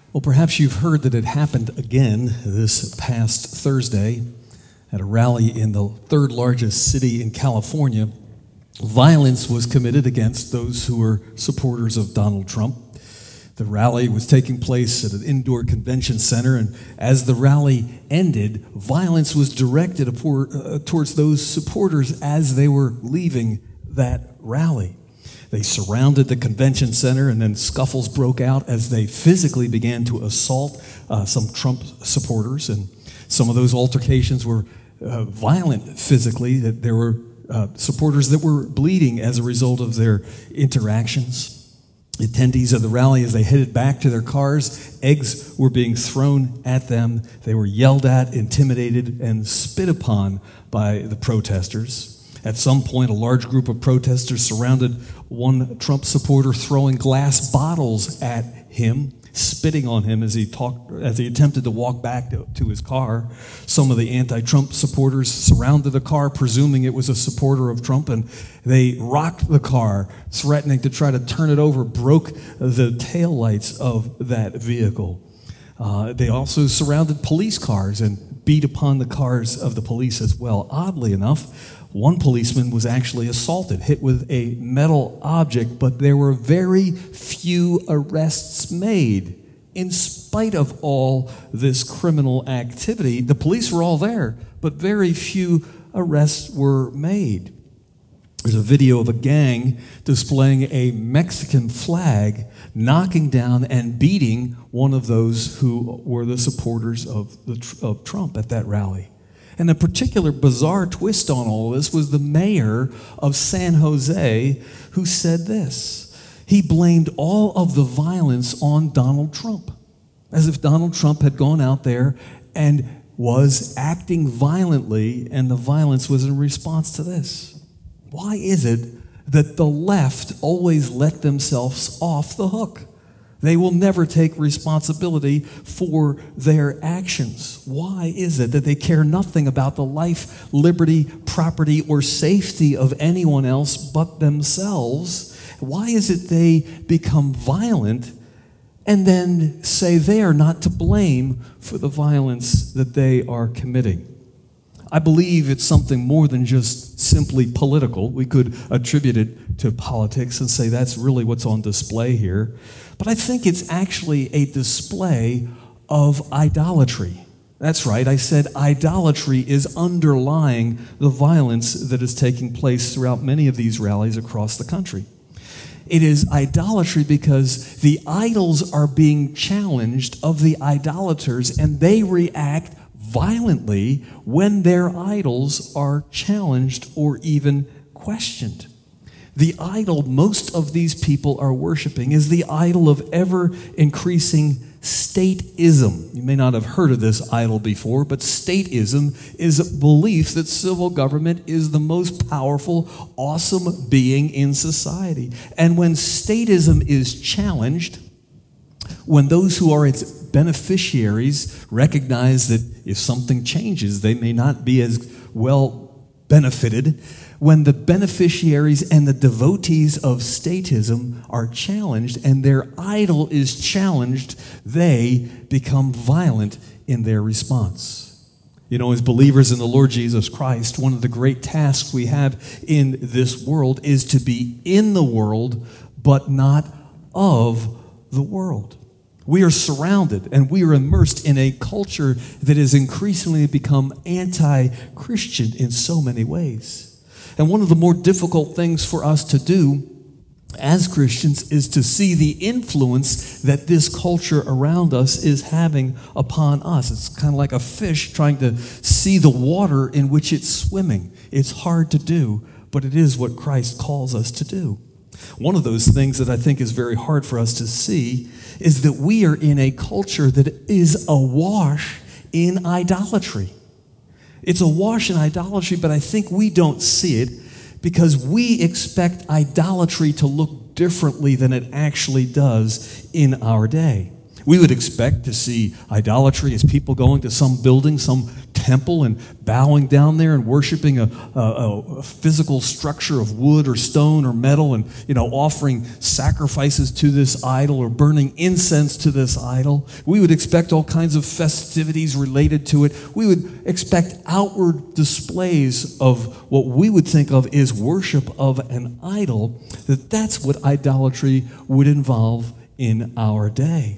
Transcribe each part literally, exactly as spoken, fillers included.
Well, perhaps you've heard that it happened again this past Thursday at a rally in the third largest city in California. Violence was committed against those who were supporters of Donald Trump. The rally was taking place at an indoor convention center, and as the rally ended, violence was directed towards those supporters as they were leaving that rally. They surrounded the convention center, and then scuffles broke out as they physically began to assault uh, some Trump supporters. And some of those altercations were uh, violent physically. That there were uh, supporters that were bleeding as a result of their interactions. The attendees of the rally, as they headed back to their cars, eggs were being thrown at them. They were yelled at, intimidated, and spit upon by the protesters. At some point, a large group of protesters surrounded one Trump supporter, throwing glass bottles at him, spitting on him as he talked, as he attempted to walk back to, to his car. Some of the anti-Trump supporters surrounded the car, presuming it was a supporter of Trump, and they rocked the car, threatening to try to turn it over, broke the taillights of that vehicle. Uh, they also surrounded police cars and beat upon the cars of the police as well. Oddly enough, one policeman was actually assaulted, hit with a metal object, but there were very few arrests made. In spite of all this criminal activity, the police were all there, but very few arrests were made. There's a video of a gang displaying a Mexican flag, knocking down and beating one of those who were the supporters of, the, of Trump at that rally. And a particular bizarre twist on all of this was the mayor of San Jose, who said this. He blamed all of the violence on Donald Trump, as if Donald Trump had gone out there and was acting violently, and the violence was in response to this. Why is it that the left always let themselves off the hook? They will never take responsibility for their actions. Why is it that they care nothing about the life, liberty, property, or safety of anyone else but themselves? Why is it they become violent and then say they are not to blame for the violence that they are committing? I believe it's something more than just simply political. We could attribute it to politics and say that's really what's on display here. But I think it's actually a display of idolatry. That's right, I said idolatry is underlying the violence that is taking place throughout many of these rallies across the country. It is idolatry because the idols are being challenged of the idolaters, and they react violently when their idols are challenged or even questioned. The idol most of these people are worshiping is the idol of ever-increasing stateism. You may not have heard of this idol before, but stateism is a belief that civil government is the most powerful, awesome being in society. And when stateism is challenged, when those who are its beneficiaries recognize that if something changes, they may not be as well benefited, when the beneficiaries and the devotees of statism are challenged and their idol is challenged, they become violent in their response. You know, as believers in the Lord Jesus Christ, one of the great tasks we have in this world is to be in the world, but not of the world. We are surrounded and we are immersed in a culture that has increasingly become anti-Christian in so many ways. And one of the more difficult things for us to do as Christians is to see the influence that this culture around us is having upon us. It's kind of like a fish trying to see the water in which it's swimming. It's hard to do, but it is what Christ calls us to do. One of those things that I think is very hard for us to see is that we are in a culture that is awash in idolatry. It's awash in idolatry, but I think we don't see it because we expect idolatry to look differently than it actually does in our day. We would expect to see idolatry as people going to some building, some temple and bowing down there and worshiping a, a, a physical structure of wood or stone or metal, and, you know, offering sacrifices to this idol or burning incense to this idol. We would expect all kinds of festivities related to it. We would expect outward displays of what we would think of as worship of an idol, that that's what idolatry would involve in our day.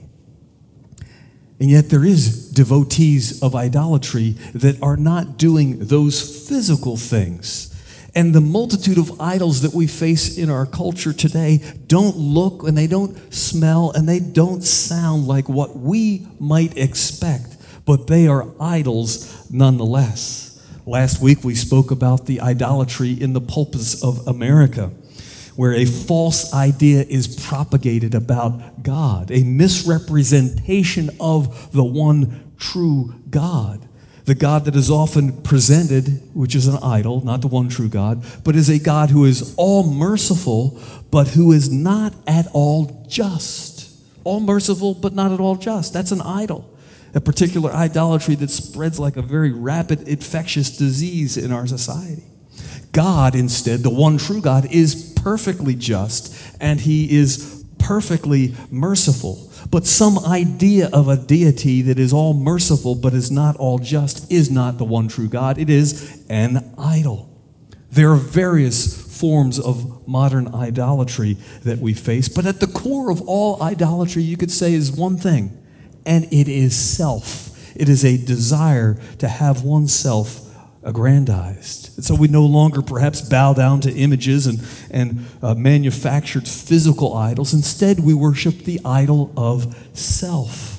And yet there is devotees of idolatry that are not doing those physical things. And the multitude of idols that we face in our culture today don't look and they don't smell and they don't sound like what we might expect, but they are idols nonetheless. Last week we spoke about the idolatry in the pulpits of America, where a false idea is propagated about God, a misrepresentation of the one true God. The God that is often presented, which is an idol, not the one true God, but is a God who is all merciful, but who is not at all just. All merciful, but not at all just. That's an idol. A particular idolatry that spreads like a very rapid infectious disease in our society. God, instead, the one true God, is perfectly just, and he is perfectly merciful. But some idea of a deity that is all merciful but is not all just is not the one true God. It is an idol. There are various forms of modern idolatry that we face, but at the core of all idolatry, you could say, is one thing, and it is self. It is a desire to have oneself aggrandized. And so we no longer perhaps bow down to images and, and uh, manufactured physical idols. Instead, we worship the idol of self.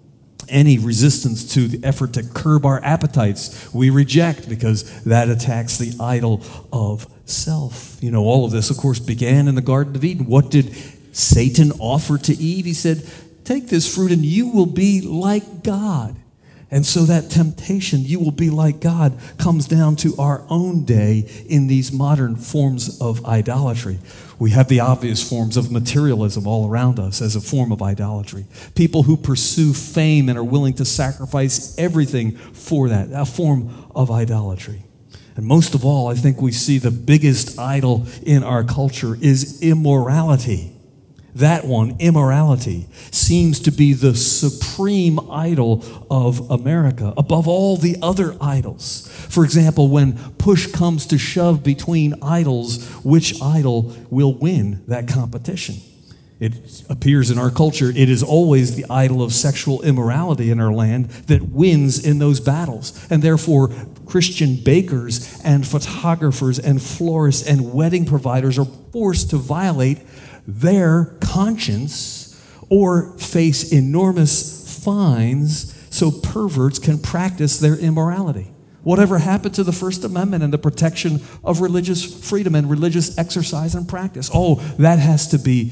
Any resistance to the effort to curb our appetites, we reject, because that attacks the idol of self. You know, all of this, of course, began in the Garden of Eden. What did Satan offer to Eve? He said, take this fruit and you will be like God. And so that temptation, you will be like God, comes down to our own day in these modern forms of idolatry. We have the obvious forms of materialism all around us as a form of idolatry. People who pursue fame and are willing to sacrifice everything for that, a form of idolatry. And most of all, I think we see the biggest idol in our culture is immorality. That one, immorality, seems to be the supreme idol of America, above all the other idols. For example, when push comes to shove between idols, which idol will win that competition? It appears in our culture, it is always the idol of sexual immorality in our land that wins in those battles. And therefore, Christian bakers and photographers and florists and wedding providers are forced to violate their conscience or face enormous fines so perverts can practice their immorality. Whatever happened to the First Amendment and the protection of religious freedom and religious exercise and practice? Oh, that has to be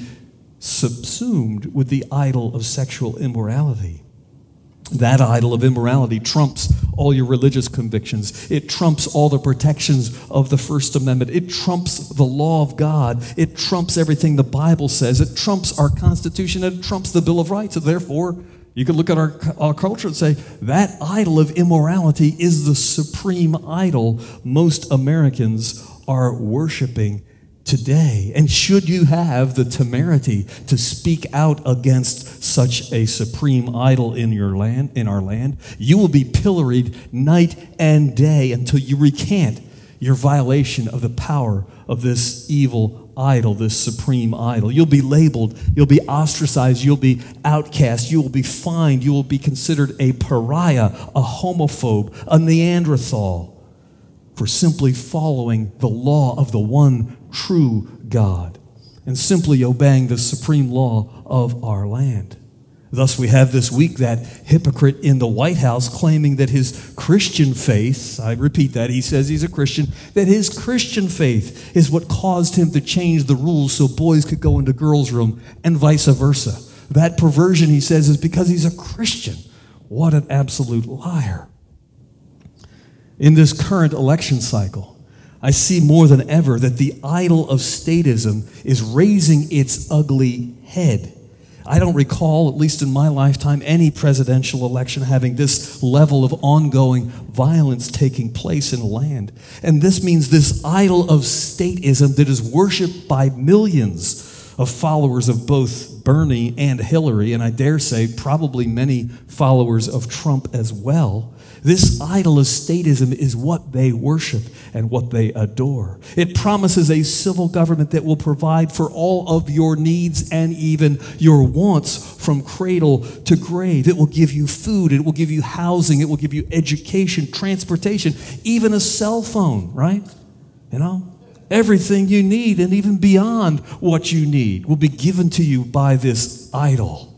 subsumed with the idol of sexual immorality. That idol of immorality trumps all your religious convictions. It trumps all the protections of the First Amendment. It trumps the law of God. It trumps everything the Bible says. It trumps our Constitution. It trumps the Bill of Rights. And therefore, you can look at our, our culture and say, that idol of immorality is the supreme idol most Americans are worshiping today. And should you have the temerity to speak out against such a supreme idol in your land, in our land, you will be pilloried night and day until you recant your violation of the power of this evil idol, this supreme idol. You'll be labeled, you'll be ostracized, you'll be outcast, you will be fined, you will be considered a pariah, a homophobe, a Neanderthal, for simply following the law of the one true God and simply obeying the supreme law of our land. Thus, we have this week that hypocrite in the White House claiming that his Christian faith, I repeat that, he says he's a Christian, that his Christian faith is what caused him to change the rules so boys could go into girls' room and vice versa. That perversion, he says, is because he's a Christian. What an absolute liar. In this current election cycle, I see more than ever that the idol of statism is raising its ugly head. I don't recall, at least in my lifetime, any presidential election having this level of ongoing violence taking place in the land. And this means this idol of statism that is worshiped by millions of followers of both Bernie and Hillary, and I dare say probably many followers of Trump as well. This idol of statism is what they worship and what they adore. It promises a civil government that will provide for all of your needs and even your wants from cradle to grave. It will give you food. It will give you housing. It will give you education, transportation, even a cell phone, right? You know, everything you need and even beyond what you need will be given to you by this idol.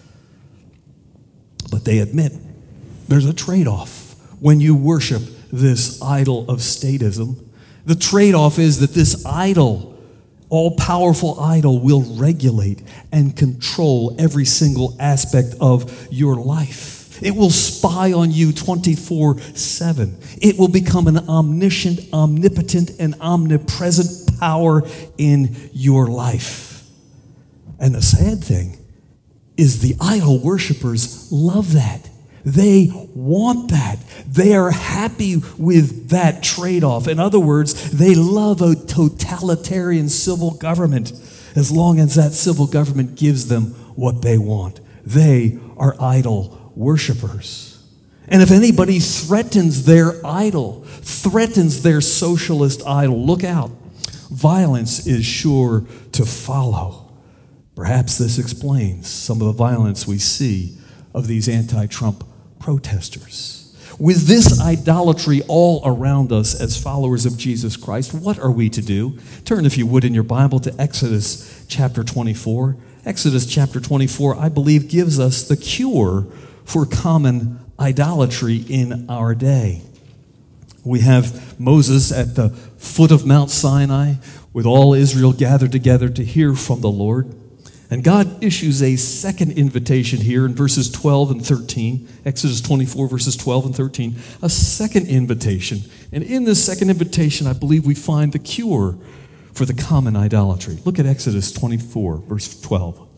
But they admit there's a trade-off when you worship this idol of statism. The trade-off is that this idol, all-powerful idol, will regulate and control every single aspect of your life. It will spy on you twenty-four seven. It will become an omniscient, omnipotent, and omnipresent power in your life. And the sad thing is the idol worshipers love that. They want that. They are happy with that trade-off. In other words, they love a totalitarian civil government as long as that civil government gives them what they want. They are idol worshipers. And if anybody threatens their idol, threatens their socialist idol, look out. Violence is sure to follow. Perhaps this explains some of the violence we see of these anti-Trump protesters. With this idolatry all around us as followers of Jesus Christ, what are we to do? Turn, if you would, in your Bible to Exodus chapter twenty-four. Exodus chapter twenty-four, I believe, gives us the cure for common idolatry in our day. We have Moses at the foot of Mount Sinai with all Israel gathered together to hear from the Lord. And God issues a second invitation here in verses twelve and thirteen, Exodus twenty-four, verses twelve and thirteen, a second invitation. And in this second invitation, I believe we find the cure for the common idolatry. Look at Exodus twenty-four, verse twelve.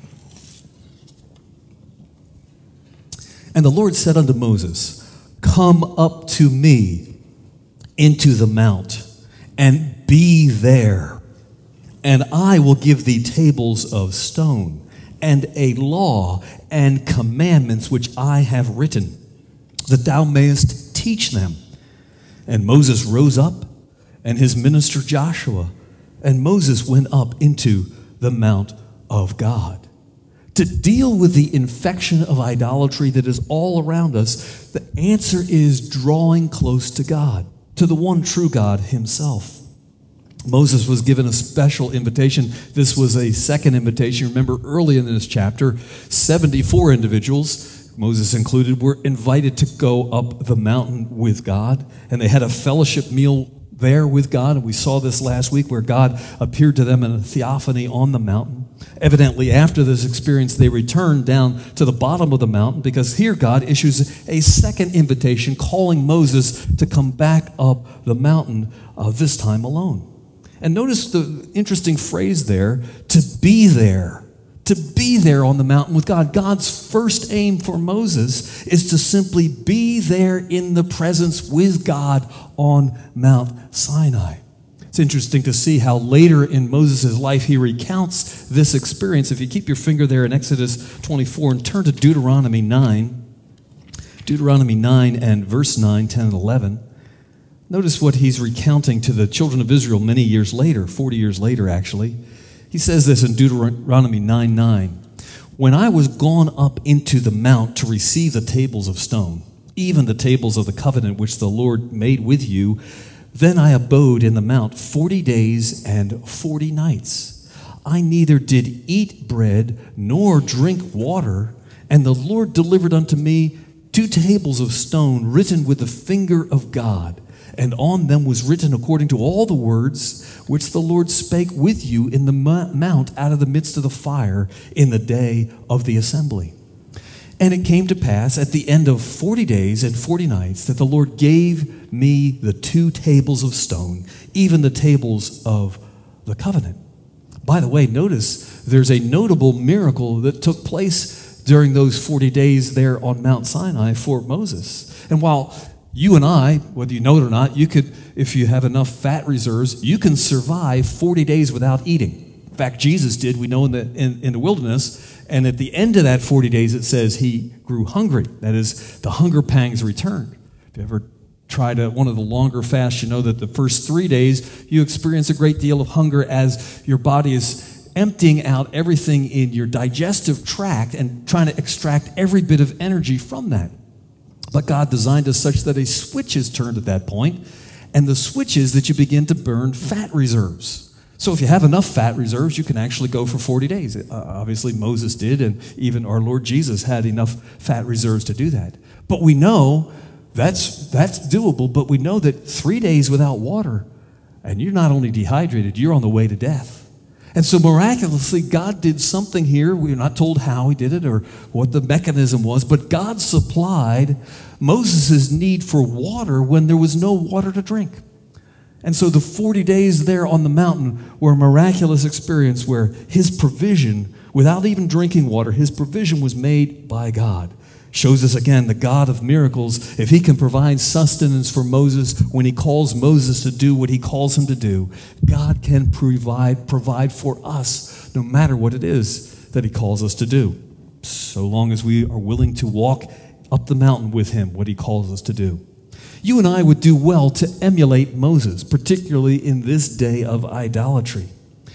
And the Lord said unto Moses, come up to me into the mount, and be there. And I will give thee tables of stone, and a law and commandments which I have written, that thou mayest teach them. And Moses rose up, and his minister Joshua, and Moses went up into the mount of God. To deal with the infection of idolatry that is all around us, the answer is drawing close to God, to the one true God himself. Moses was given a special invitation. This was a second invitation. Remember, early in this chapter, seventy-four individuals, Moses included, were invited to go up the mountain with God, and they had a fellowship meal there with God. And we saw this last week where God appeared to them in a theophany on the mountain. Evidently, after this experience, they returned down to the bottom of the mountain, because here God issues a second invitation calling Moses to come back up the mountain, uh, this time alone. And notice the interesting phrase there, to be there. To be there on the mountain with God. God's first aim for Moses is to simply be there in the presence with God on Mount Sinai. It's interesting to see how later in Moses' life he recounts this experience. If you keep your finger there in Exodus twenty-four and turn to Deuteronomy nine, Deuteronomy nine and verse nine, ten, and eleven, notice what he's recounting to the children of Israel many years later, forty years later actually. He says this in Deuteronomy nine nine. When I was gone up into the mount to receive the tables of stone, even the tables of the covenant which the Lord made with you, then I abode in the mount forty days and forty nights. I neither did eat bread nor drink water, and the Lord delivered unto me two tables of stone written with the finger of God. And on them was written according to all the words which the Lord spake with you in the mount out of the midst of the fire in the day of the assembly. And it came to pass at the end of forty days and forty nights that the Lord gave me the two tables of stone, even the tables of the covenant. By the way, notice there's a notable miracle that took place during those forty days there on Mount Sinai for Moses. And while you and I, whether you know it or not, you could, if you have enough fat reserves, you can survive forty days without eating. In fact, Jesus did, we know, in the, in, in the wilderness. And at the end of that forty days, it says he grew hungry. That is, the hunger pangs returned. If you ever tried a, one of the longer fasts, you know that the first three days, you experience a great deal of hunger as your body is emptying out everything in your digestive tract and trying to extract every bit of energy from that. But God designed us such that a switch is turned at that point, and the switch is that you begin to burn fat reserves. So if you have enough fat reserves, you can actually go for forty days. Uh, obviously, Moses did, and even our Lord Jesus had enough fat reserves to do that. But we know that's, that's doable, but we know that three days without water, and you're not only dehydrated, you're on the way to death. And so miraculously, God did something here. We're not told how he did it or what the mechanism was, but God supplied Moses' need for water when there was no water to drink. And so the forty days there on the mountain were a miraculous experience where his provision, without even drinking water, his provision was made by God. Shows us again the God of miracles. If he can provide sustenance for Moses when he calls Moses to do what he calls him to do, God can provide, provide for us no matter what it is that he calls us to do, so long as we are willing to walk up the mountain with him, what he calls us to do. You and I would do well to emulate Moses, particularly in this day of idolatry.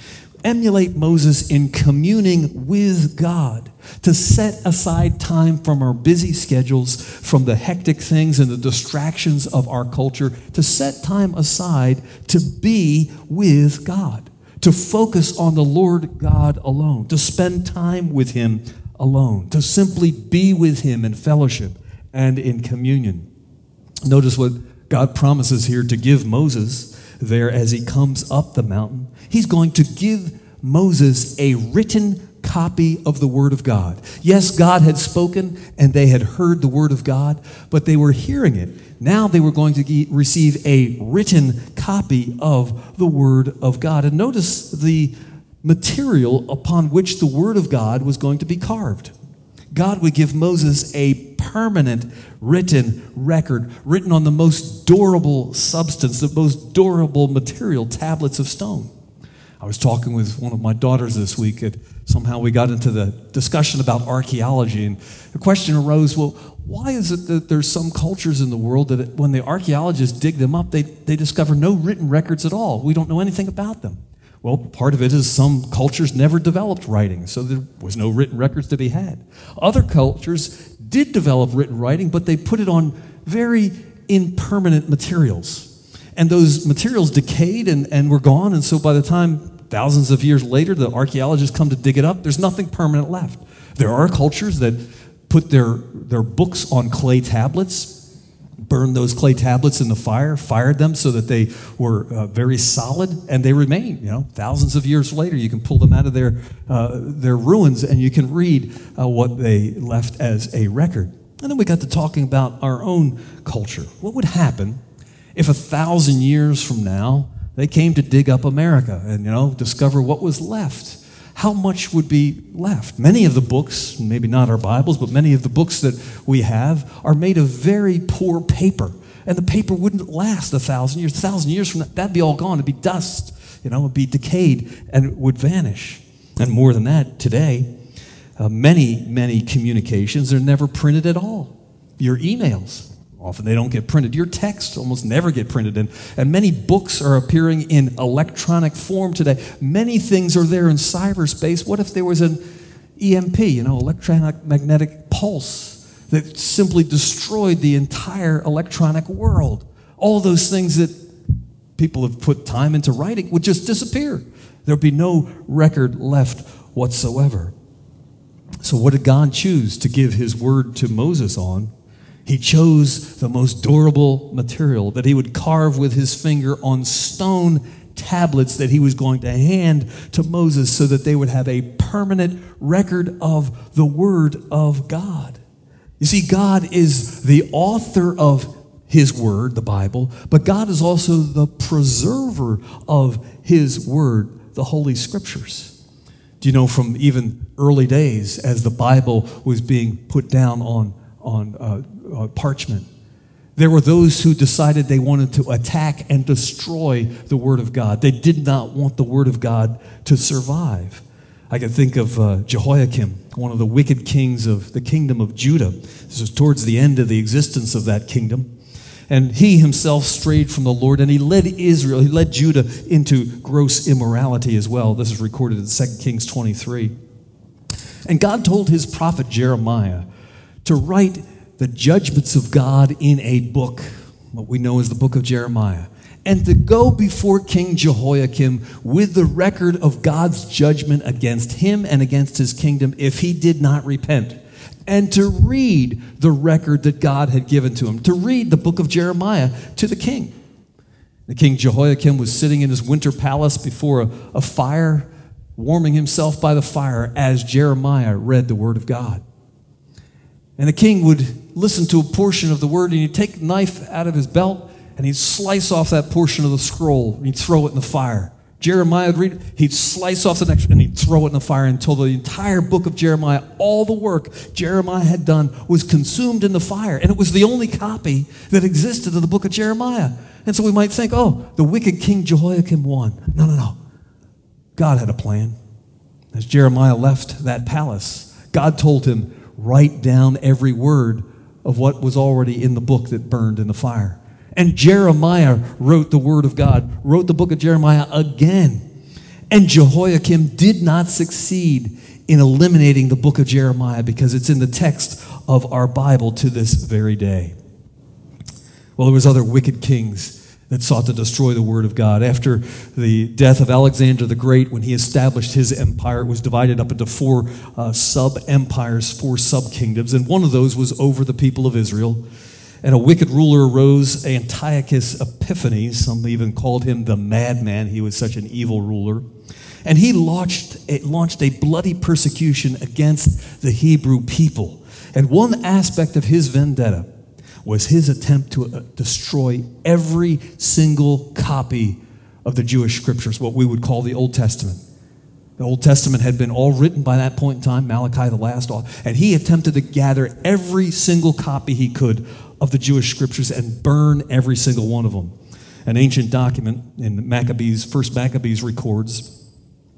Emulate Moses in communing with God, to set aside time from our busy schedules, from the hectic things and the distractions of our culture, to set time aside to be with God, to focus on the Lord God alone, to spend time with him alone, to simply be with him in fellowship and in communion. Notice what God promises here to give Moses there as he comes up the mountain. He's going to give Moses a written copy of the Word of God. Yes, God had spoken and they had heard the Word of God, but they were hearing it. Now they were going to receive a written copy of the Word of God. And notice the material upon which the Word of God was going to be carved. God would give Moses a permanent written record, written on the most durable substance, the most durable material, tablets of stone. I was talking with one of my daughters this week, and somehow we got into the discussion about archaeology, and the question arose, well, why is it that there's some cultures in the world that when the archaeologists dig them up, they, they discover no written records at all? We don't know anything about them. Well, part of it is some cultures never developed writing, so there was no written records to be had. Other cultures did develop written writing, but they put it on very impermanent materials. And those materials decayed and, and were gone, and so by the time, thousands of years later, the archaeologists come to dig it up, there's nothing permanent left. There are cultures that put their, their books on clay tablets, burned those clay tablets in the fire, fired them so that they were uh, very solid, and they remain. You know, thousands of years later, you can pull them out of their uh, their ruins, and you can read uh, what they left as a record. And then we got to talking about our own culture. What would happen if a thousand years from now they came to dig up America and, you know, discover what was left? How much would be left? Many of the books, maybe not our Bibles, but many of the books that we have are made of very poor paper. And the paper wouldn't last a thousand years. A thousand years from now, that'd be all gone. It'd be dust, you know, it'd be decayed and it would vanish. And more than that, today, uh, many, many communications are never printed at all. Your emails, often they don't get printed. Your texts almost never get printed. And, and many books are appearing in electronic form today. Many things are there in cyberspace. What if there was an E M P, you know, electronic magnetic pulse, that simply destroyed the entire electronic world? All those things that people have put time into writing would just disappear. There would be no record left whatsoever. So what did God choose to give his word to Moses on? He chose the most durable material that he would carve with his finger on stone tablets that he was going to hand to Moses so that they would have a permanent record of the Word of God. You see, God is the author of his Word, the Bible, but God is also the preserver of his Word, the Holy Scriptures. Do you know from even early days, as the Bible was being put down on, on uh, uh, parchment, there were those who decided they wanted to attack and destroy the Word of God. They did not want the Word of God to survive. I can think of uh, Jehoiakim, one of the wicked kings of the kingdom of Judah. This was towards the end of the existence of that kingdom. And he himself strayed from the Lord, and he led Israel, he led Judah into gross immorality as well. This is recorded in Second Kings twenty-three. And God told his prophet Jeremiah to write the judgments of God in a book, what we know as the book of Jeremiah, and to go before King Jehoiakim with the record of God's judgment against him and against his kingdom if he did not repent, and to read the record that God had given to him, to read the book of Jeremiah to the king. The king Jehoiakim was sitting in his winter palace before a, a fire, warming himself by the fire as Jeremiah read the word of God. And the king would listen to a portion of the word, and he'd take a knife out of his belt, and he'd slice off that portion of the scroll, and he'd throw it in the fire. Jeremiah would read it, he'd slice off the next, and he'd throw it in the fire until the entire book of Jeremiah, all the work Jeremiah had done, was consumed in the fire. And it was the only copy that existed of the book of Jeremiah. And so we might think, oh, the wicked king Jehoiakim won. No, no, no. God had a plan. As Jeremiah left that palace, God told him, write down every word of what was already in the book that burned in the fire. And Jeremiah wrote the word of God, wrote the book of Jeremiah again. And Jehoiakim did not succeed in eliminating the book of Jeremiah because it's in the text of our Bible to this very day. Well, there was other wicked kings that sought to destroy the word of God. After the death of Alexander the Great, when he established his empire, it was divided up into four uh, sub-empires, four sub-kingdoms, and one of those was over the people of Israel. And a wicked ruler arose, Antiochus Epiphanes. Some even called him the madman. He was such an evil ruler. And he launched a, launched a bloody persecution against the Hebrew people. And one aspect of his vendetta was his attempt to uh, destroy every single copy of the Jewish scriptures, what we would call the Old Testament. The Old Testament had been all written by that point in time, Malachi the last, and he attempted to gather every single copy he could of the Jewish scriptures and burn every single one of them. An ancient document in Maccabees, First Maccabees records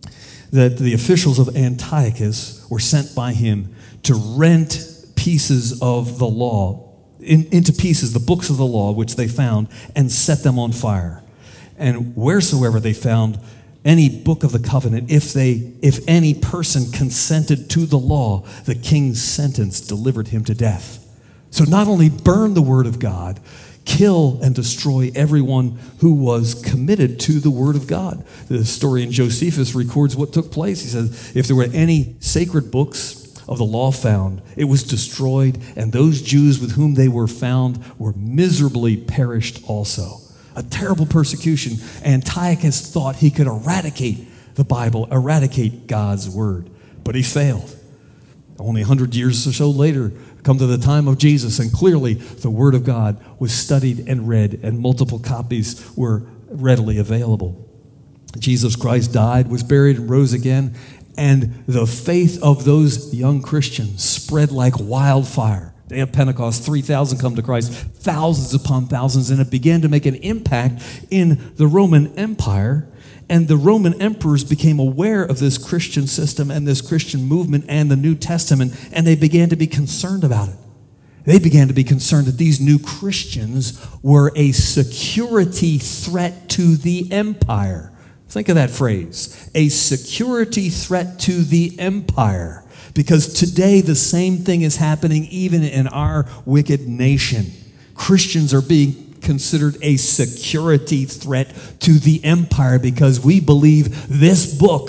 that the officials of Antiochus were sent by him to rent pieces of the law, in, into pieces, the books of the law which they found, and set them on fire. And wheresoever they found any book of the covenant, if they, if any person consented to the law, the king's sentence delivered him to death. So not only burn the word of God, kill and destroy everyone who was committed to the word of God. The historian Josephus records what took place. He says, if there were any sacred books of the law found, it was destroyed, and those Jews with whom they were found were miserably perished also. A terrible persecution. Antiochus thought he could eradicate the Bible, eradicate God's word, but he failed. Only a hundred years or so later, come to the time of Jesus, and clearly the word of God was studied and read, and multiple copies were readily available. Jesus Christ died, was buried, and rose again, and the faith of those young Christians spread like wildfire. Day of Pentecost, three thousand come to Christ, thousands upon thousands, and it began to make an impact in the Roman Empire. And the Roman emperors became aware of this Christian system and this Christian movement and the New Testament, and they began to be concerned about it. They began to be concerned that these new Christians were a security threat to the empire. Think of that phrase, a security threat to the empire. Because today the same thing is happening even in our wicked nation. Christians are being considered a security threat to the empire because we believe this book,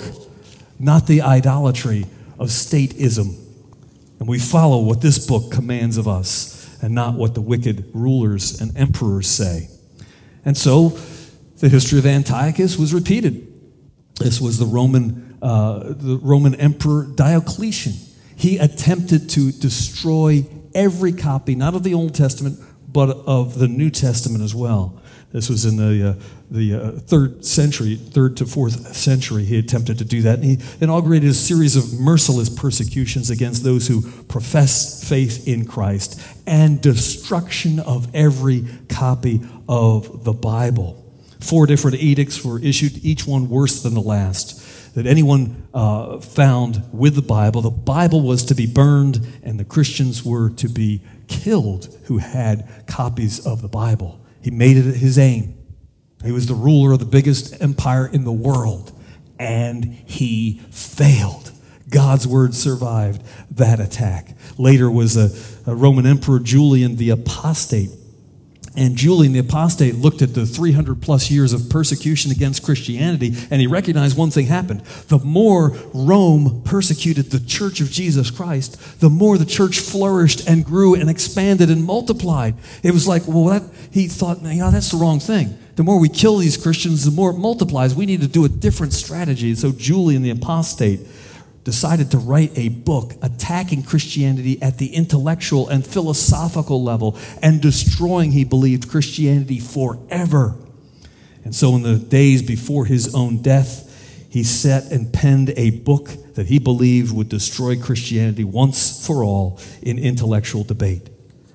not the idolatry of stateism. And we follow what this book commands of us and not what the wicked rulers and emperors say. And so the history of Antiochus was repeated. This was the Roman, uh, the Roman emperor Diocletian. He attempted to destroy every copy, not of the Old Testament, but of the New Testament as well. This was in the uh, the uh, third century, third to fourth century. He attempted to do that, and he inaugurated a series of merciless persecutions against those who profess faith in Christ and destruction of every copy of the Bible. Four different edicts were issued, each one worse than the last. That anyone uh, found with the Bible, the Bible was to be burned, and the Christians were to be killed who had copies of the Bible. He made it his aim. He was the ruler of the biggest empire in the world, and he failed. God's word survived that attack. Later was a, a Roman emperor, Julian the Apostate. And Julian the Apostate looked at the three hundred plus years of persecution against Christianity, and he recognized one thing happened. The more Rome persecuted the church of Jesus Christ, the more the church flourished and grew and expanded and multiplied. It was like, well, that, he thought, you know, that's the wrong thing. The more we kill these Christians, the more it multiplies. We need to do a different strategy. So Julian the Apostate decided to write a book attacking Christianity at the intellectual and philosophical level and destroying, he believed, Christianity forever. And so in the days before his own death, he set and penned a book that he believed would destroy Christianity once for all in intellectual debate.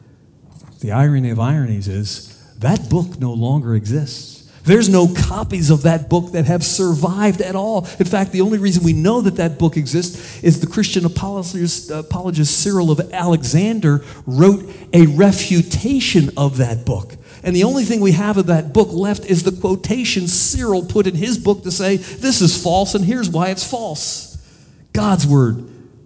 The irony of ironies is that book no longer exists. There's no copies of that book that have survived at all. In fact, the only reason we know that that book exists is the Christian apologist, apologist Cyril of Alexander wrote a refutation of that book. And the only thing we have of that book left is the quotation Cyril put in his book to say, this is false and here's why it's false. God's word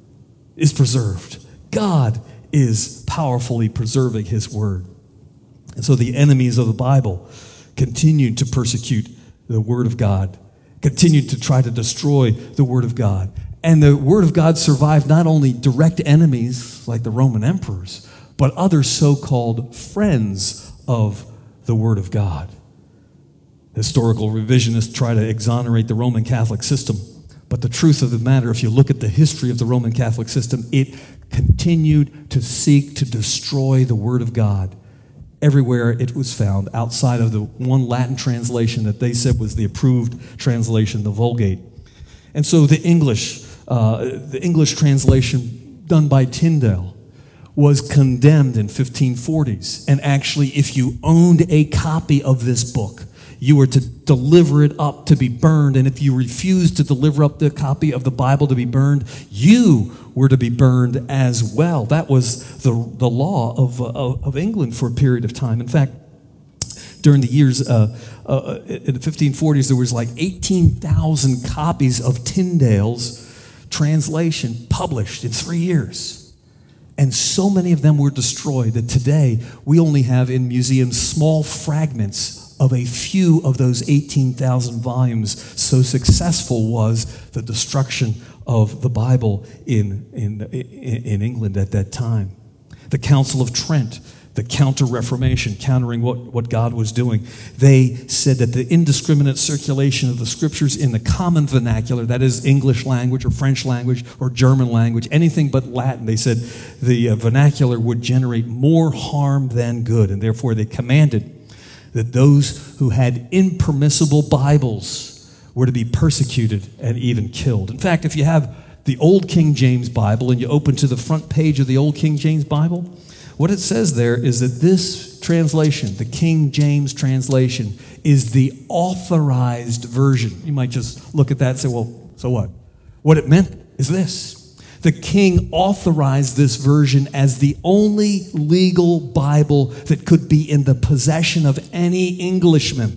is preserved. God is powerfully preserving his word. And so the enemies of the Bible continued to persecute the Word of God, continued to try to destroy the Word of God. And the Word of God survived not only direct enemies like the Roman emperors, but other so-called friends of the Word of God. Historical revisionists try to exonerate the Roman Catholic system, but the truth of the matter, if you look at the history of the Roman Catholic system, it continued to seek to destroy the Word of God everywhere it was found, outside of the one Latin translation that they said was the approved translation, the Vulgate. And so the English, uh, the English translation done by Tyndale was condemned in fifteen forties. And actually, if you owned a copy of this book, you were to deliver it up to be burned. And if you refused to deliver up the copy of the Bible to be burned, you were to be burned as well. That was the, the law of, uh, of England for a period of time. In fact, during the years, uh, uh, in the fifteen forties, there was like eighteen thousand copies of Tyndale's translation published in three years. And so many of them were destroyed that today we only have in museums small fragments of a few of those eighteen thousand volumes. So successful was the destruction of the Bible in, in, in England at that time. The Council of Trent, the Counter-Reformation, countering what, what God was doing, they said that the indiscriminate circulation of the scriptures in the common vernacular, that is English language or French language or German language, anything but Latin, they said the uh, vernacular would generate more harm than good, and therefore they commanded that those who had impermissible Bibles were to be persecuted and even killed. In fact, if you have the Old King James Bible and you open to the front page of the Old King James Bible, what it says there is that this translation, the King James translation, is the authorized version. You might just look at that and say, well, so what? What it meant is this. The king authorized this version as the only legal Bible that could be in the possession of any Englishman.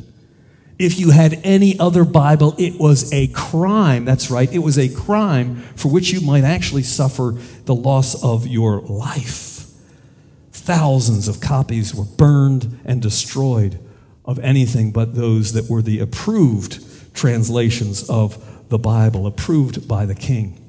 If you had any other Bible, it was a crime. That's right, it was a crime for which you might actually suffer the loss of your life. Thousands of copies were burned and destroyed of anything but those that were the approved translations of the Bible, approved by the king.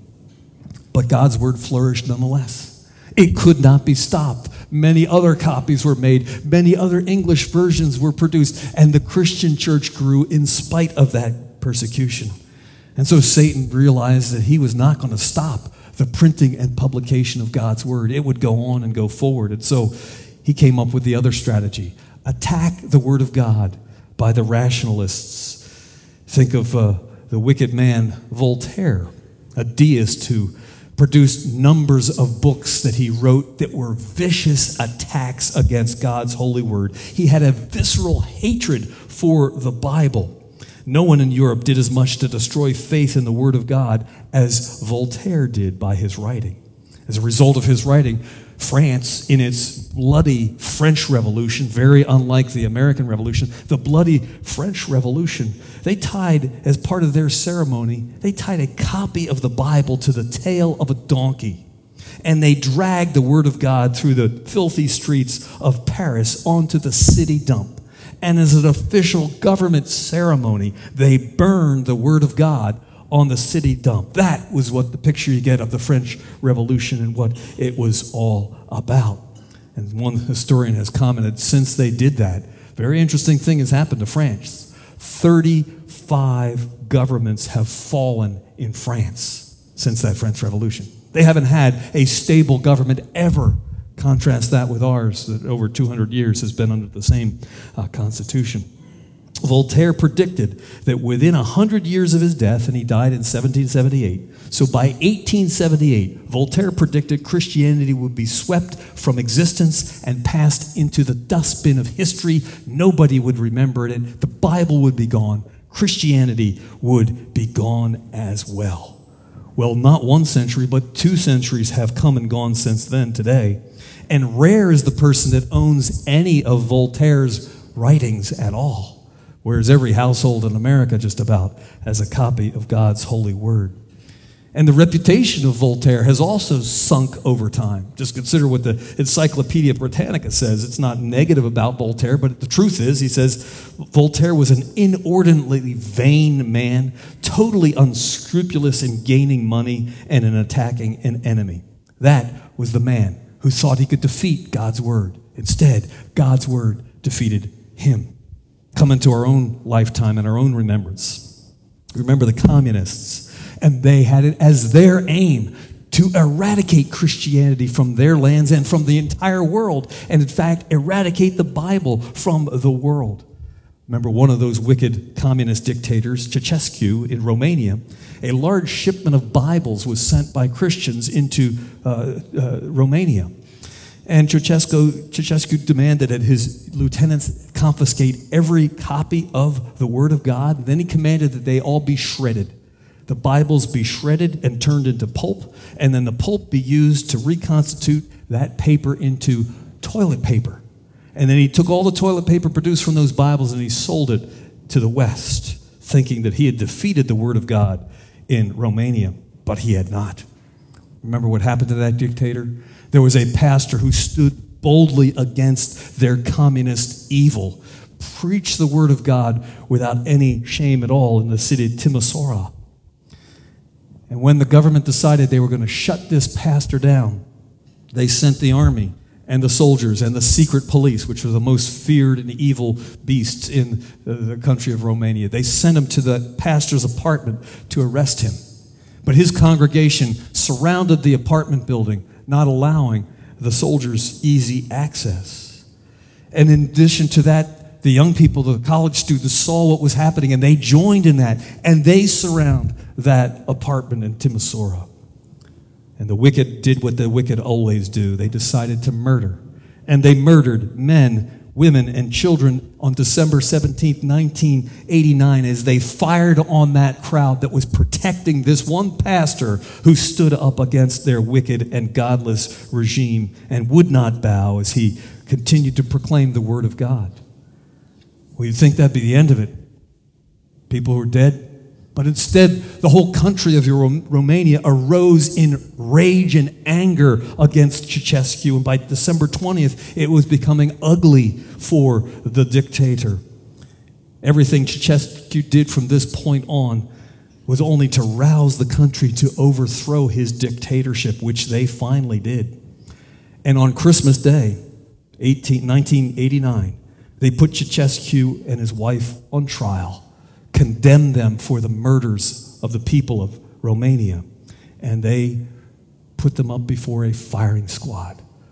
But God's word flourished nonetheless. It could not be stopped. Many other copies were made. Many other English versions were produced. And the Christian church grew in spite of that persecution. And so Satan realized that he was not going to stop the printing and publication of God's word. It would go on and go forward. And so he came up with the other strategy. Attack the word of God by the rationalists. Think of uh, the wicked man Voltaire, a deist who produced numbers of books that he wrote that were vicious attacks against God's holy word. He had a visceral hatred for the Bible. No one in Europe did as much to destroy faith in the Word of God as Voltaire did by his writing. As a result of his writing, France, in its bloody French Revolution, very unlike the American Revolution, the bloody French Revolution, they tied, as part of their ceremony, they tied a copy of the Bible to the tail of a donkey. And they dragged the Word of God through the filthy streets of Paris onto the city dump. And as an official government ceremony, they burned the Word of God on the city dump. That was what the picture you get of the French Revolution and what it was all about. And one historian has commented, since they did that, very interesting thing has happened to France. thirty-five governments have fallen in France since that French Revolution. They haven't had a stable government ever. Contrast that with ours, that over two hundred years has been under the same uh, constitution. Voltaire predicted that within one hundred years of his death, and he died in seventeen seventy-eight, so by eighteen seventy-eight, Voltaire predicted Christianity would be swept from existence and passed into the dustbin of history. Nobody would remember it. The Bible would be gone. Christianity would be gone as well. Well, not one century, but two centuries have come and gone since then today. And rare is the person that owns any of Voltaire's writings at all, whereas every household in America just about has a copy of God's holy word. And the reputation of Voltaire has also sunk over time. Just consider what the Encyclopedia Britannica says. It's not negative about Voltaire, but the truth is, he says, Voltaire was an inordinately vain man, totally unscrupulous in gaining money and in attacking an enemy. That was the man who thought he could defeat God's word. Instead, God's word defeated him. Come into our own lifetime and our own remembrance. Remember the communists, and they had it as their aim to eradicate Christianity from their lands and from the entire world, and in fact, eradicate the Bible from the world. Remember one of those wicked communist dictators, Ceausescu, in Romania. A large shipment of Bibles was sent by Christians into uh, uh, Romania. And Ceausescu, Ceausescu demanded that his lieutenants confiscate every copy of the Word of God. Then he commanded that they all be shredded. The Bibles be shredded and turned into pulp, and then the pulp be used to reconstitute that paper into toilet paper. And then he took all the toilet paper produced from those Bibles and he sold it to the West, thinking that he had defeated the Word of God in Romania, but he had not. Remember what happened to that dictator? There was a pastor who stood boldly against their communist evil, preached the Word of God without any shame at all in the city of Timisoara. And when the government decided they were going to shut this pastor down, they sent the army and the soldiers and the secret police, which were the most feared and evil beasts in the country of Romania. They sent him to the pastor's apartment to arrest him. But his congregation surrounded the apartment building, not allowing the soldiers easy access. And in addition to that, the young people, the college students, saw what was happening, and they joined in that, and they surround that apartment in Timisoara. And the wicked did what the wicked always do. They decided to murder. And they murdered men, women, and children on December seventeenth, nineteen eighty-nine, as they fired on that crowd that was protecting this one pastor who stood up against their wicked and godless regime and would not bow as he continued to proclaim the word of God. Well, you'd think that'd be the end of it. People who were dead. But instead, the whole country of Romania arose in rage and anger against Ceausescu. And by December twentieth, it was becoming ugly for the dictator. Everything Ceausescu did from this point on was only to rouse the country to overthrow his dictatorship, which they finally did. And on Christmas Day, nineteen eighty-nine, they put Ceausescu and his wife on trial, condemned them for the murders of the people of Romania, and they put them up before a firing squad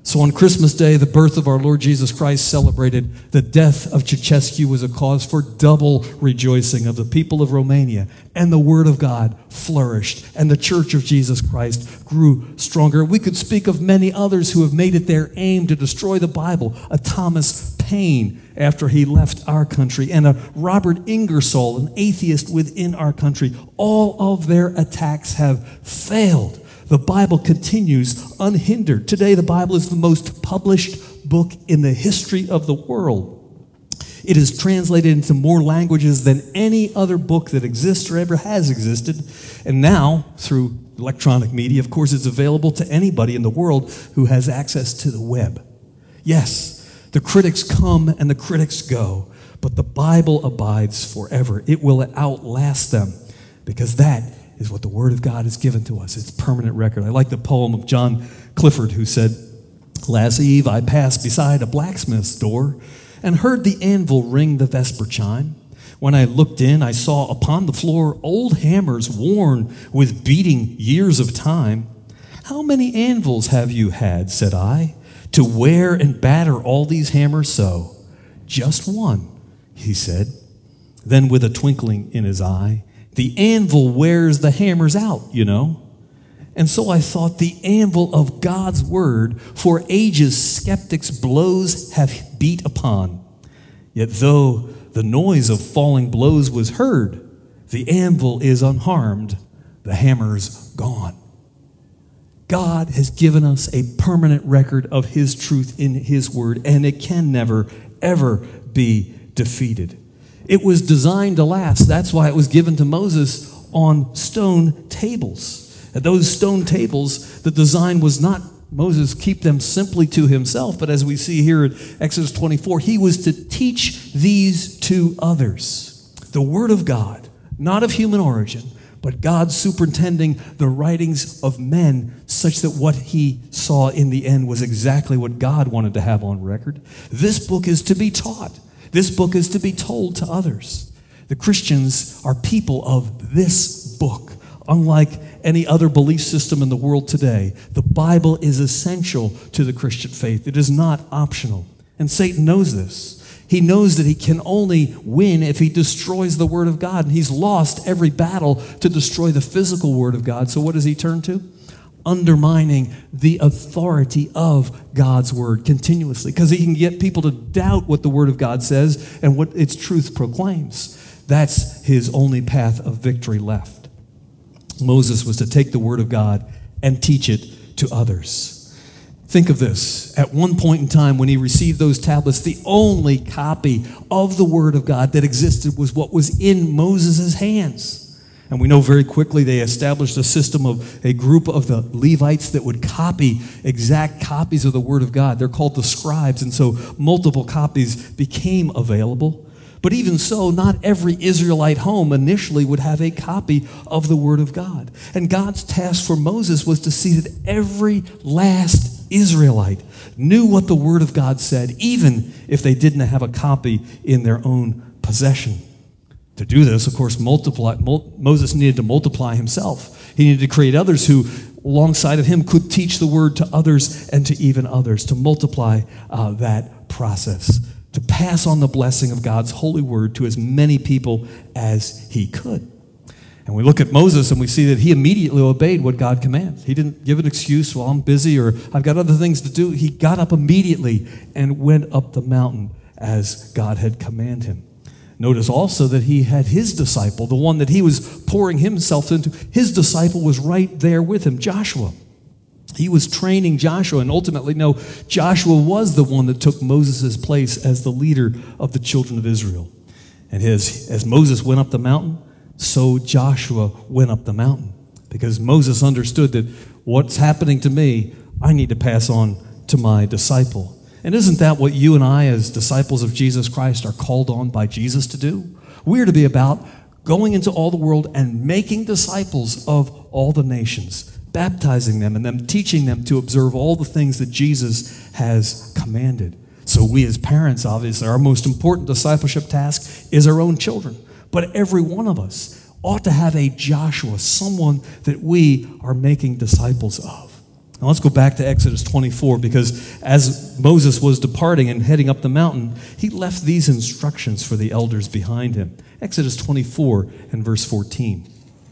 So on Christmas Day, the birth of our Lord Jesus Christ celebrated. The death of Ceausescu was a cause for double rejoicing of the people of Romania. And the Word of God flourished. And the Church of Jesus Christ grew stronger. We could speak of many others who have made it their aim to destroy the Bible. A Thomas Paine after he left our country. And a Robert Ingersoll, an atheist within our country. All of their attacks have failed. The Bible continues unhindered. Today, the Bible is the most published book in the history of the world. It is translated into more languages than any other book that exists or ever has existed. And now, through electronic media, of course, it's available to anybody in the world who has access to the web. Yes, the critics come and the critics go, but the Bible abides forever. It will outlast them, because that is what the Word of God has given to us. It's permanent record. I like the poem of John Clifford, who said, "Last eve I passed beside a blacksmith's door and heard the anvil ring the vesper chime. When I looked in, I saw upon the floor old hammers worn with beating years of time. 'How many anvils have you had,' said I, 'to wear and batter all these hammers so?' 'Just one,' he said. Then with a twinkling in his eye, 'The anvil wears the hammers out, you know.' And so I thought, the anvil of God's word for ages skeptics' blows have beat upon. Yet though the noise of falling blows was heard, the anvil is unharmed, the hammer's gone." God has given us a permanent record of his truth in his word, and it can never, ever be defeated. It was designed to last. That's why it was given to Moses on stone tables. And those stone tables, the design was not Moses keep them simply to himself, but as we see here in Exodus twenty-four, he was to teach these to others. The Word of God, not of human origin, but God superintending the writings of men such that what he saw in the end was exactly what God wanted to have on record. This book is to be taught. This book is to be told to others. The Christians are people of this book. Unlike any other belief system in the world today, the Bible is essential to the Christian faith. It is not optional. And Satan knows this. He knows that he can only win if he destroys the Word of God. And he's lost every battle to destroy the physical Word of God. So what does he turn to? Undermining the authority of God's Word continuously, because he can get people to doubt what the Word of God says and what its truth proclaims. That's his only path of victory left. Moses was to take the Word of God and teach it to others. Think of this. At one point in time when he received those tablets, the only copy of the Word of God that existed was what was in Moses' hands. And we know very quickly they established a system of a group of the Levites that would copy exact copies of the Word of God. They're called the scribes, and so multiple copies became available. But even so, not every Israelite home initially would have a copy of the Word of God. And God's task for Moses was to see that every last Israelite knew what the Word of God said, even if they didn't have a copy in their own possession. To do this, of course, multiply, Moses needed to multiply himself. He needed to create others who, alongside of him, could teach the Word to others and to even others, to multiply uh, that process, to pass on the blessing of God's holy Word to as many people as he could. And we look at Moses and we see that he immediately obeyed what God commands. He didn't give an excuse, well, I'm busy or I've got other things to do. He got up immediately and went up the mountain as God had commanded him. Notice also that he had his disciple, the one that he was pouring himself into. His disciple was right there with him, Joshua. He was training Joshua, and ultimately, no, Joshua was the one that took Moses' place as the leader of the children of Israel. And his, as Moses went up the mountain, so Joshua went up the mountain. Because Moses understood that what's happening to me, I need to pass on to my disciple. And isn't that what you and I, as disciples of Jesus Christ, are called on by Jesus to do? We're to be about going into all the world and making disciples of all the nations, baptizing them and then teaching them to observe all the things that Jesus has commanded. So we as parents, obviously, our most important discipleship task is our own children. But every one of us ought to have a Joshua, someone that we are making disciples of. Now let's go back to Exodus twenty-four, because as Moses was departing and heading up the mountain, he left these instructions for the elders behind him. Exodus twenty-four and verse fourteen.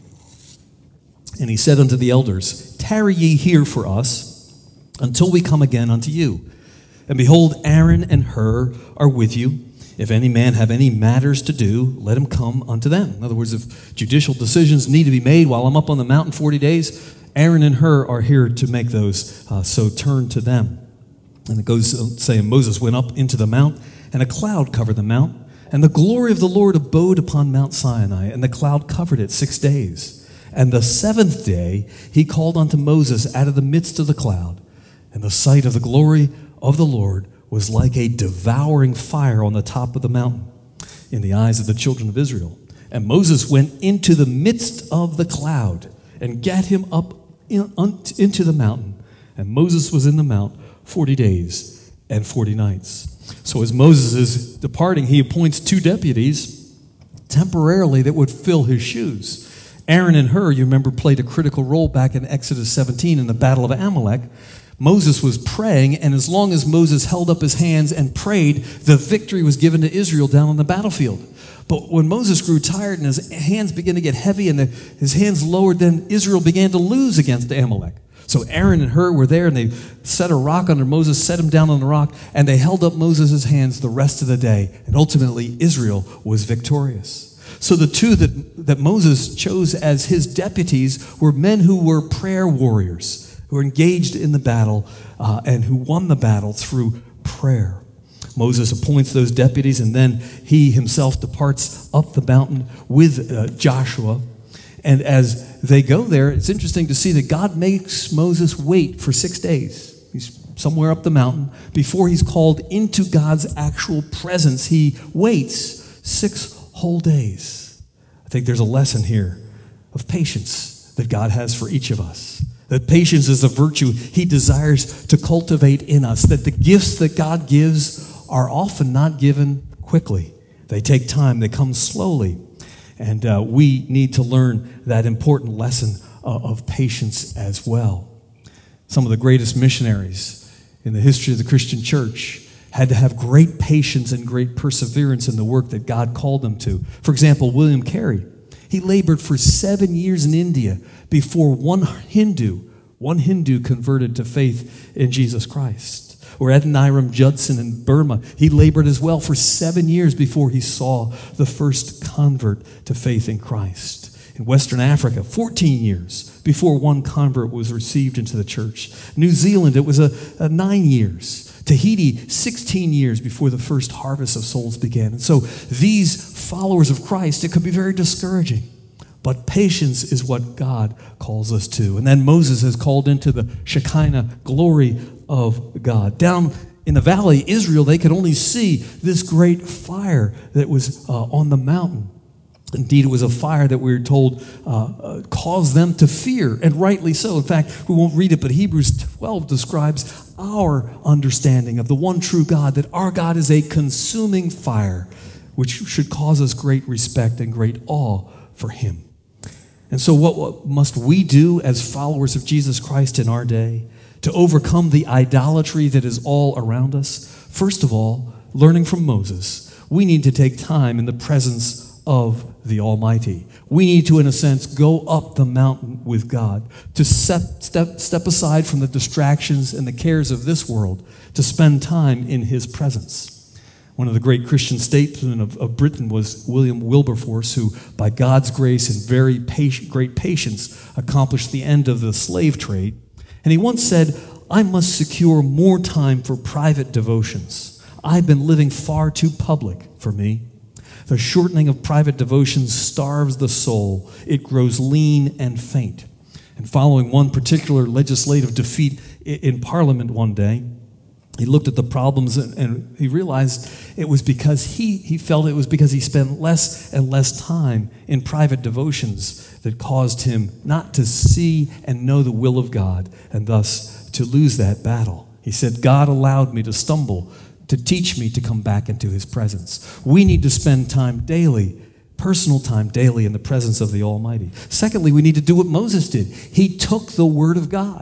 And he said unto the elders, Tarry ye here for us until we come again unto you. And behold, Aaron and Hur are with you. If any man have any matters to do, let him come unto them. In other words, if judicial decisions need to be made while I'm up on the mountain forty days, Aaron and Hur are here to make those, uh, so turn to them. And it goes uh, saying, Moses went up into the mount, and a cloud covered the mount, and the glory of the Lord abode upon Mount Sinai, and the cloud covered it six days. And the seventh day he called unto Moses out of the midst of the cloud, and the sight of the glory of the Lord was like a devouring fire on the top of the mountain in the eyes of the children of Israel. And Moses went into the midst of the cloud and gat him up in, un, into the mountain. And Moses was in the mount forty days and forty nights. So as Moses is departing, he appoints two deputies temporarily that would fill his shoes. Aaron and Hur, you remember, played a critical role back in Exodus seventeen in the Battle of Amalek. Moses was praying, and as long as Moses held up his hands and prayed, the victory was given to Israel down on the battlefield. But when Moses grew tired and his hands began to get heavy and the, his hands lowered, then Israel began to lose against Amalek. So Aaron and Hur were there, and they set a rock under Moses, set him down on the rock, and they held up Moses' hands the rest of the day. And ultimately, Israel was victorious. So the two that, that Moses chose as his deputies were men who were prayer warriors, who were engaged in the battle uh, and who won the battle through prayer. Moses appoints those deputies, and then he himself departs up the mountain with uh, Joshua. And as they go there, it's interesting to see that God makes Moses wait for six days. He's somewhere up the mountain. Before he's called into God's actual presence, he waits six whole days. I think there's a lesson here of patience that God has for each of us. That patience is a virtue he desires to cultivate in us. That the gifts that God gives are often not given quickly. They take time. They come slowly. And uh, we need to learn that important lesson uh, of patience as well. Some of the greatest missionaries in the history of the Christian church had to have great patience and great perseverance in the work that God called them to. For example, William Carey. He labored for seven years in India before one Hindu, one Hindu converted to faith in Jesus Christ. Or Adoniram Judson in Burma. He labored as well for seven years before he saw the first convert to faith in Christ. In Western Africa, fourteen years before one convert was received into the church. New Zealand, it was a, a nine years. Tahiti, sixteen years before the first harvest of souls began. And so these followers of Christ, it could be very discouraging. But patience is what God calls us to. And then Moses is called into the Shekinah glory of God. Down in the valley, Israel, they could only see this great fire that was uh, on the mountain. Indeed, it was a fire that we were told uh, uh, caused them to fear, and rightly so. In fact, we won't read it, but Hebrews twelve describes our understanding of the one true God, that our God is a consuming fire, which should cause us great respect and great awe for him. And so what, what must we do as followers of Jesus Christ in our day to overcome the idolatry that is all around us? First of all, learning from Moses, we need to take time in the presence of the Almighty. We need to, in a sense, go up the mountain with God, to step, step, step aside from the distractions and the cares of this world, to spend time in his presence. One of the great Christian statesmen of, of Britain was William Wilberforce, who, by God's grace and very patient, great patience, accomplished the end of the slave trade. And he once said, "I must secure more time for private devotions. I've been living far too public for me. The shortening of private devotions starves the soul. It grows lean and faint." And following one particular legislative defeat in Parliament one day, he looked at the problems and, and he realized it was because he, he felt it was because he spent less and less time in private devotions that caused him not to see and know the will of God, and thus to lose that battle. He said, "God allowed me to stumble to teach me to come back into his presence." We need to spend time daily, personal time daily in the presence of the Almighty. Secondly, we need to do what Moses did. He took the word of God.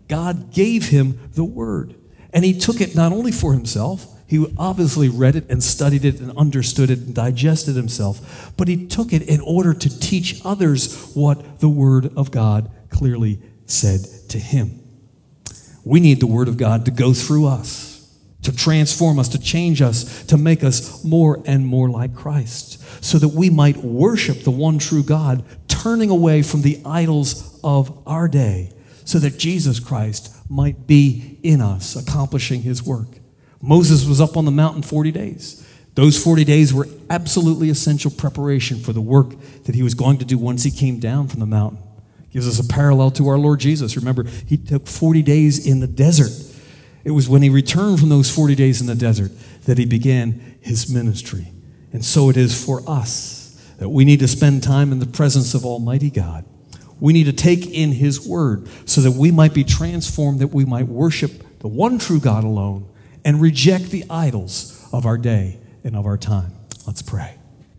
God gave him the word. And he took it not only for himself, he obviously read it and studied it and understood it and digested himself, but he took it in order to teach others what the word of God clearly said to him. We need the word of God to go through us, to transform us, to change us, to make us more and more like Christ, so that we might worship the one true God, turning away from the idols of our day, so that Jesus Christ might be in us, accomplishing his work. Moses was up on the mountain forty days. Those forty days were absolutely essential preparation for the work that he was going to do once he came down from the mountain. Gives us a parallel to our Lord Jesus. Remember, he took forty days in the desert. It was when he returned from those forty days in the desert that he began his ministry. And so it is for us, that we need to spend time in the presence of Almighty God. We need to take in his word so that we might be transformed, that we might worship the one true God alone and reject the idols of our day and of our time. Let's pray.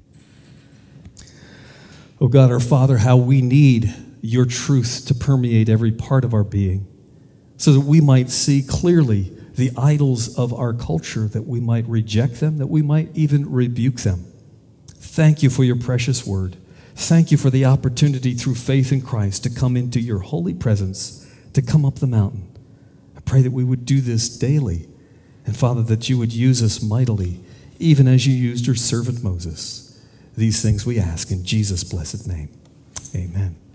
Oh God, our Father, how we need your truth to permeate every part of our being, so that we might see clearly the idols of our culture, that we might reject them, that we might even rebuke them. Thank you for your precious word. Thank you for the opportunity through faith in Christ to come into your holy presence, to come up the mountain. I pray that we would do this daily. And Father, that you would use us mightily, even as you used your servant Moses. These things we ask in Jesus' blessed name. Amen.